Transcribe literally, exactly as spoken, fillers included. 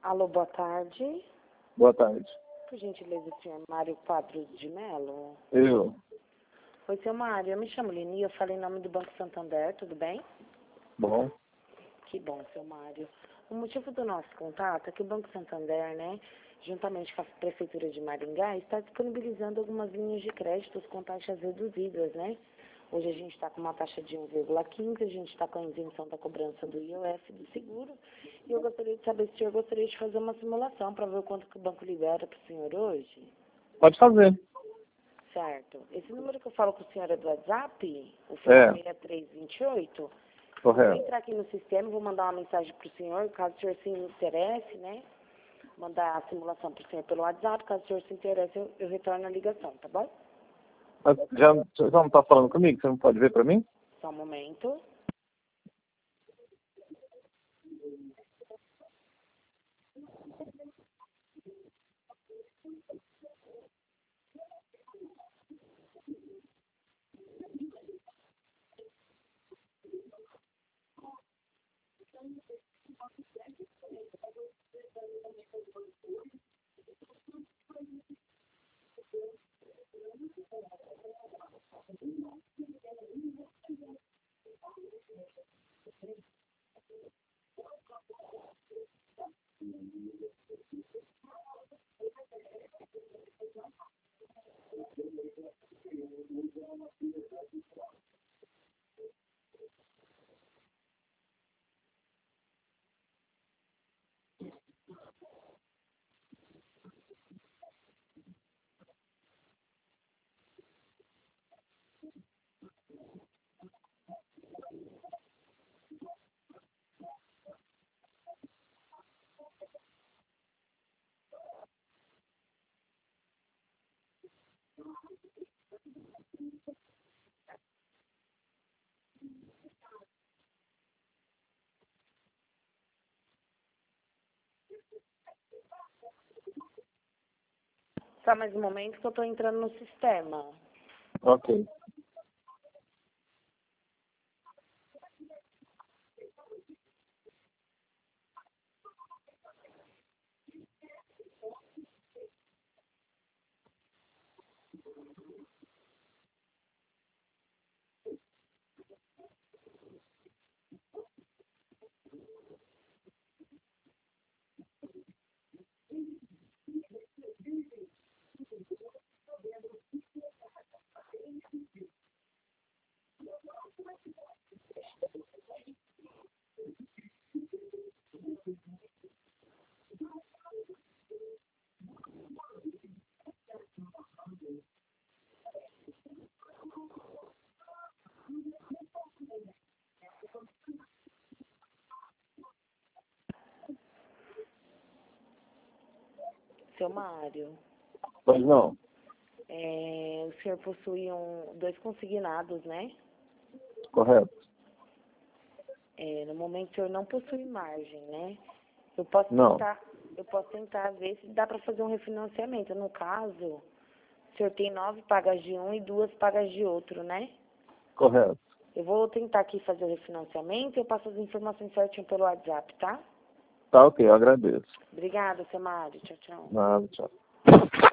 Alô, boa tarde. Boa tarde. Por gentileza, o senhor Mário Quadros de Mello? Eu. Oi, seu Mário, eu me chamo Lini, eu falei em nome do Banco Santander, tudo bem? Bom. Que bom, seu Mário. O motivo do nosso contato é que o Banco Santander, né, juntamente com a Prefeitura de Maringá, está disponibilizando algumas linhas de créditos com taxas reduzidas, né? Hoje a gente está com uma taxa de um vírgula quinze, a gente está com a isenção da cobrança do I O F do seguro. E eu gostaria de saber se o senhor gostaria de fazer uma simulação para ver o quanto que o banco libera para o senhor hoje. Pode fazer. Certo. Esse número que eu falo com o senhor é do WhatsApp? O final É. seis três dois oito? Eu vou Correto. entrar aqui no sistema e vou mandar uma mensagem para o senhor, caso o senhor se interesse, né? Mandar a simulação para o senhor pelo WhatsApp, caso o senhor se interesse, eu, eu retorno a ligação, tá bom? Mas já, já não está falando comigo? Você não pode ver para mim? Só um momento. Só mais um momento que eu estou entrando no sistema. Ok. Seu Mário, Pois não. é, o senhor possui um, dois consignados, né? Correto. É, no momento o senhor não possui margem, né? Eu posso Não. tentar, eu posso tentar ver se dá para fazer um refinanciamento. No caso, o senhor tem nove pagas de um e duas pagas de outro, né? Correto. Eu vou tentar aqui fazer o refinanciamento e eu passo as informações certinho pelo WhatsApp, tá? Tá ok, eu agradeço. Obrigada, seu Mário. Tchau, tchau. Nada, tchau.